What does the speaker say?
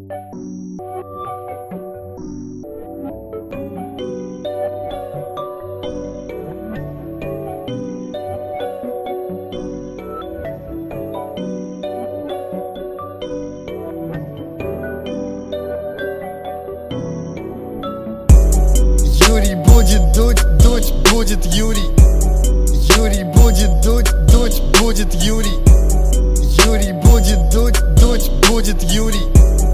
Юрий будет дуть, дуть будет Юрий. Юрий будет дуть, дуть будет Юрий. Юрий будет дуть, дуть будет Юрий.